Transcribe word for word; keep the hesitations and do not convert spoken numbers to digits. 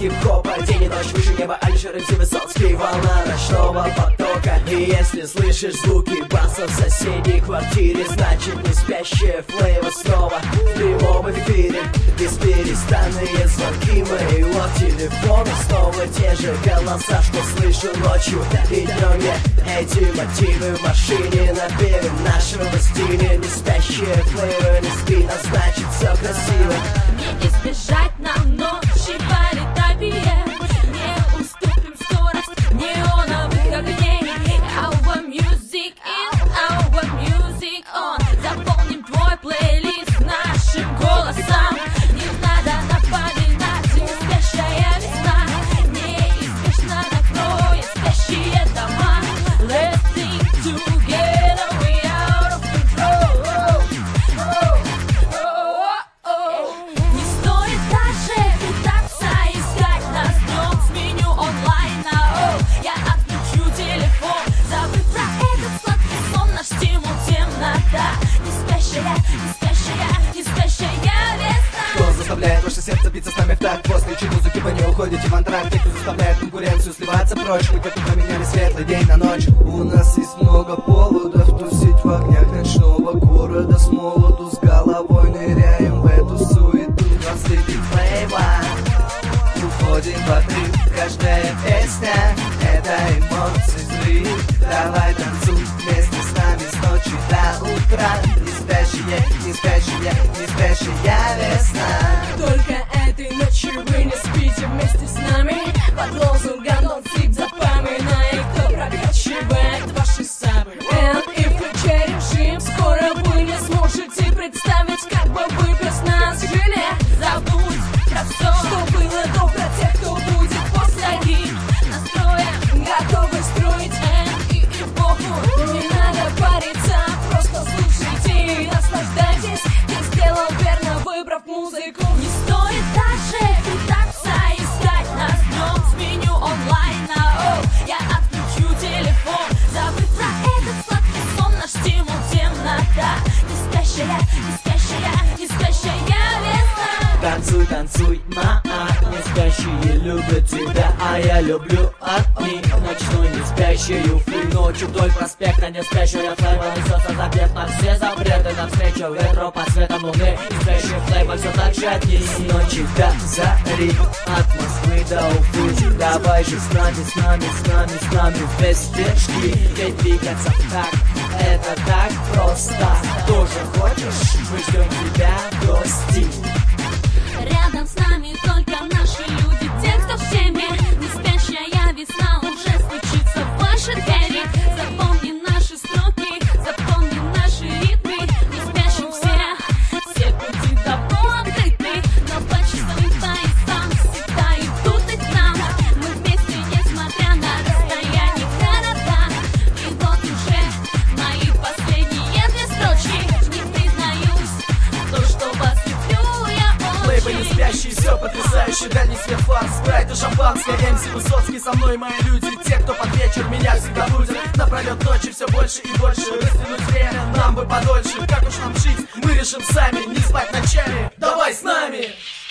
хип-хопа. День и ночь выше неба, Алишер МС Высоцкий. Волна ночного потока. И если слышишь звуки баса в соседней квартире, значит не спящая флейва снова в прямом эфире. Бесперестанные звонки моего телефона, снова те же голоса, что слышу ночью и днем. Я эти мотивы в машине напевим нашего стиля. Не спящая флейва не спит, а значит все красиво. Не избежать нам ночи по этапе. Не уступим скорость неоновых огней. Our music in, our music on. Заполним твой плейлист нашим голосом. Не надо напоминать, не спящая весна. Неизбежно накроет спящие дома. Let's sing together, we out of control. Oh, oh, oh, oh. Не стоит даже пытаться искать нас днем. Сменю онлайн на о. Я отключу телефон. Забыть про этот сладкий сон. Наш стимул темнота. Не спящая, не спящая, не спящая весна. Кто заставляет ваше сердце биться с нами в такт? После чьей музыки вы не уходите в антракт? Те, кто заставляет конкуренцию сливаться прочь. Мы как-то променяли светлый день на ночь. У нас есть много поводов тусить в огнях ночного города. С молоду, с головой ныряем в эту суету. Нас слепит флейва, уходим в отрыв. Каждая песня — это эмоции, взрыв. Давай танцуй вместе с нами с ночи до утра. Не спящая, не спящая, не спящая весна. Только этой ночью вы не спите вместе с нами. Под лозунгом Don't sleep запоминай, кто прокачивает ваши сабы. And if вы черешим, скоро вы не сможете представить, как бы вы без нас жили. Забудь про все, что было до, про тех, кто будет после них. Настроем, готовы строить энд и эпоху. Не надо париться, просто слушайте и наслаждайтесь. Ты сделал верно, выбрав музыку. Не стоит даже пытаться искать нас днем. Сменю онлайн на о. Я отключу телефон. Забыть про этот сладкий сон. Наш стимул темнота. Не спящая, не спящая, не спящая весна. Танцуй, танцуй, ма, не спящие любят тебя, а я люблю одни. Ночной не спящую флю, ночью вдоль проспекта не спящая флейва несется запрет на все запреты. Навстречу ветру под светом луны, и спящая флейва все так же одни. С ночи до зари, от Москвы до Уфы. Давай же с нами, с нами, с нами, с нами без спешки. Ведь двигаться так, это так просто. Тоже хочешь? Мы ждем тебя в гости. Рядом с нами только наши люди, те, кто в теме. Не спящая весна уже стучится в ваши двери. Запомни наши строки, запомни наши ритмы. Не спящим все, все пути давно открыты. Но по часовым поясам всегда идут и к нам. Мы вместе, несмотря на расстояние города. И вот уже мои последние две строчки. Не признаюсь, то, что вас люблю я. Флейва не спящий, все потрясающе. Дальний свет, флаг, спрайт и шампанское. МС Высоцкий, со мной мои люди. Те, кто под вечер меня всегда будут. Напролет ночи все больше и больше. Растянуть время нам бы подольше. Как уж нам жить, мы решим сами. Не спать ночами, давай с нами.